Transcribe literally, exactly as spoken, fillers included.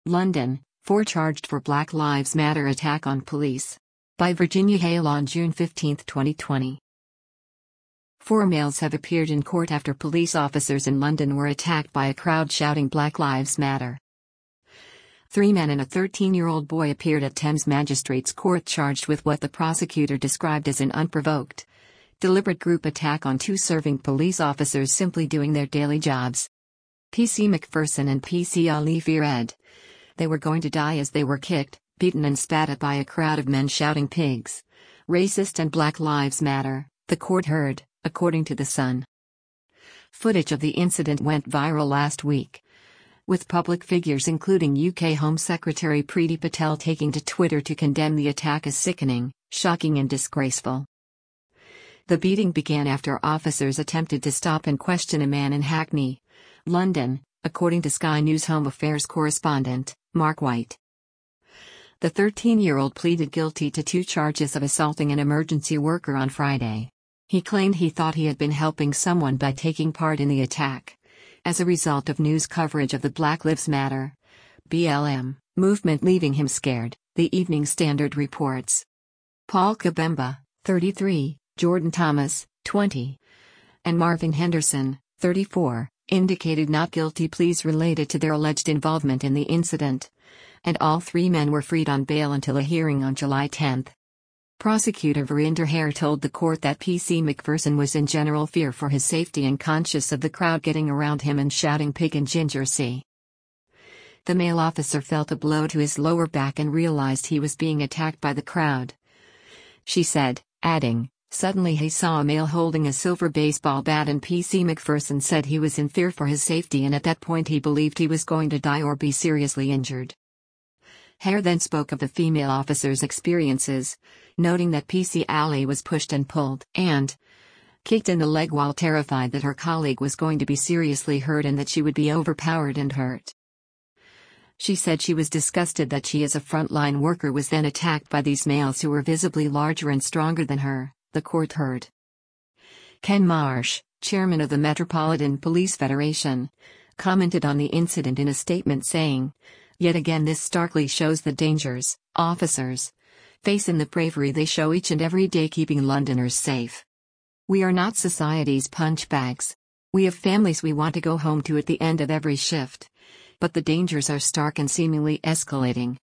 London, four charged for Black Lives Matter attack on police. By Virginia Hale on June fifteenth, twenty twenty. Four males have appeared in court after police officers in London were attacked by a crowd shouting Black Lives Matter. Three men and a thirteen-year-old boy appeared at Thames Magistrates Court charged with what the prosecutor described as an unprovoked, deliberate group attack on two serving police officers simply doing their daily jobs. P C Macpherson and P C Ali feared they were going to die as they were kicked, beaten and spat at by a crowd of men shouting pigs, racist and Black Lives Matter, the court heard, according to The Sun. Footage of the incident went viral last week, with public figures including U K Home Secretary Priti Patel taking to Twitter to condemn the attack as sickening, shocking and disgraceful. The beating began after officers attempted to stop and question a man in Hackney, London, according to Sky News Home Affairs correspondent, Mark White. The thirteen-year-old pleaded guilty to two charges of assaulting an emergency worker on Friday. He claimed he thought he had been helping someone by taking part in the attack, as a result of news coverage of the Black Lives Matter (B L M) movement leaving him scared, the Evening Standard reports. Paul Kabemba, thirty-three, Jordan Thomas, twenty, and Marvin Henderson, thirty-four, indicated not guilty pleas related to their alleged involvement in the incident, and all three men were freed on bail until a hearing on July tenth. Prosecutor Verinder Hare told the court that P C Macpherson was in general fear for his safety and conscious of the crowd getting around him and shouting pig and ginger C. The male officer felt a blow to his lower back and realized he was being attacked by the crowd, she said, adding, "Suddenly he saw a male holding a silver baseball bat and P C Macpherson said he was in fear for his safety and at that point he believed he was going to die or be seriously injured." Hare then spoke of the female officer's experiences, noting that P C Ali was pushed and pulled and kicked in the leg while terrified that her colleague was going to be seriously hurt and that she would be overpowered and hurt. She said she was disgusted that she as a frontline worker was then attacked by these males who were visibly larger and stronger than her, the court heard. Ken Marsh, chairman of the Metropolitan Police Federation, commented on the incident in a statement saying, "Yet again this starkly shows the dangers officers face in the bravery they show each and every day keeping Londoners safe. We are not society's punch bags. We have families we want to go home to at the end of every shift. But the dangers are stark and seemingly escalating."